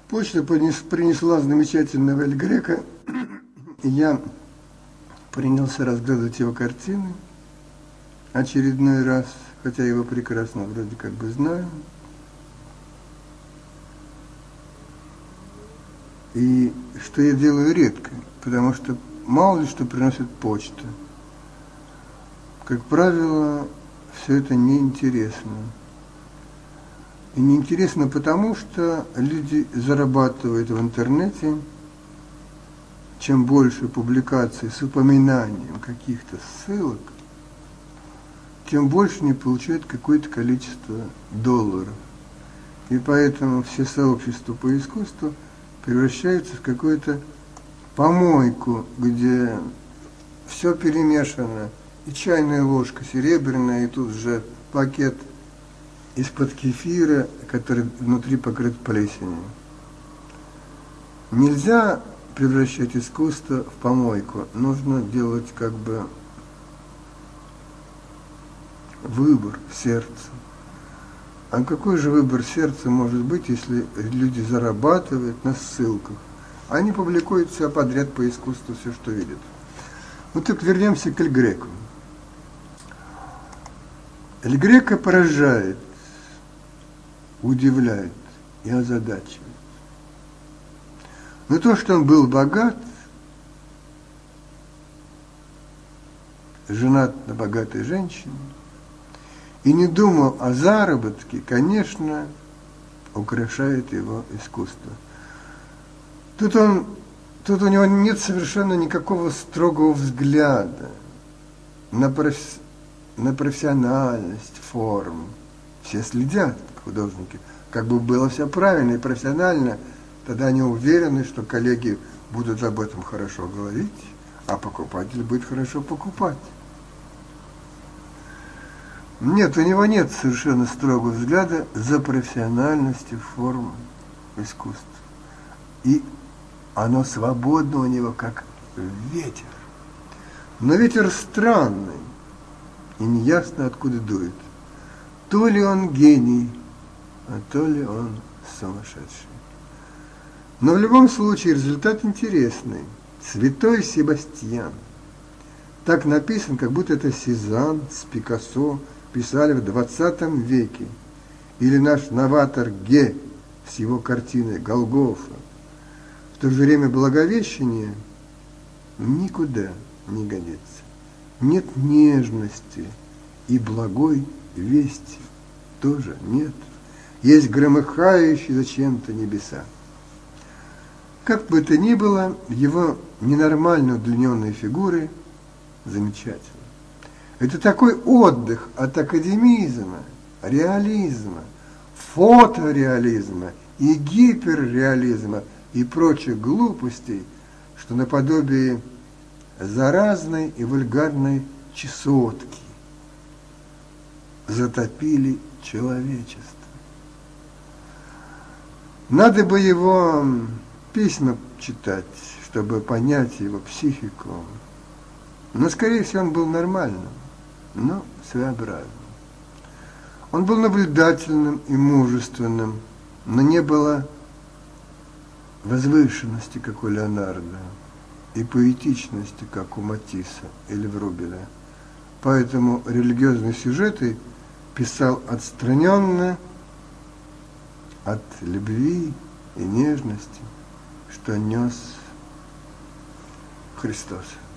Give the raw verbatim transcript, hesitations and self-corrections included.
Почта принесла замечательного Эль Греко, и я принялся разглядывать его картины очередной раз, хотя его прекрасно вроде как бы знаю. И что я делаю редко, потому что мало ли что приносит почта. Как правило, все это неинтересно. И неинтересно потому, что люди зарабатывают в интернете. Чем больше публикаций с упоминанием каких-то ссылок, тем больше они получают какое-то количество долларов. И поэтому все сообщества по искусству превращаются в какую-то помойку, где все перемешано, и чайная ложка серебряная, и тут же пакет из-под кефира, который внутри покрыт плесенью. Нельзя превращать искусство в помойку. Нужно делать как бы выбор сердца. А какой же выбор сердца может быть, если люди зарабатывают на ссылках? Они публикуют все подряд по искусству, все, что видят. Ну так вернемся к Эль Греко. Эль Греко поражает, удивляет и озадачивает. Но то, что он был богат, женат на богатой женщине, и не думал о заработке, конечно, украшает его искусство. Тут, он, тут у него нет совершенно никакого строгого взгляда на, профи, на профессиональность форм. Все следят, художники, как бы было все правильно и профессионально. Тогда они уверены, что коллеги будут об этом хорошо говорить, а покупатель будет хорошо покупать. Нет, у него нет совершенно строгого взгляда за профессиональностью формы искусства. И оно свободно у него, как ветер. Но ветер странный, и неясно откуда дует. То ли он гений, а то ли он сумасшедший. Но в любом случае результат интересный. Святой Себастьян. Так написан, как будто это Сезанн с Пикассо писали в двадцатом веке. Или наш новатор Ге с его картиной «Голгофа». В то же время Благовещение никуда не годится. Нет нежности и благой вести тоже нет. Есть громыхающие зачем-то небеса. Как бы то ни было, его ненормально удлиненные фигуры замечательны. Это такой отдых от академизма, реализма, фотореализма и гиперреализма и прочих глупостей, что наподобие заразной и вульгарной чесотки затопили человечество. Надо бы его письма читать, чтобы понять его психику. Но, скорее всего, он был нормальным, но своеобразным. Он был наблюдательным и мужественным, но не было возвышенности, как у Леонардо, и поэтичности, как у Матисса или Врубеля. Поэтому религиозные сюжеты писал отстраненно от любви и нежности, что нес Христос.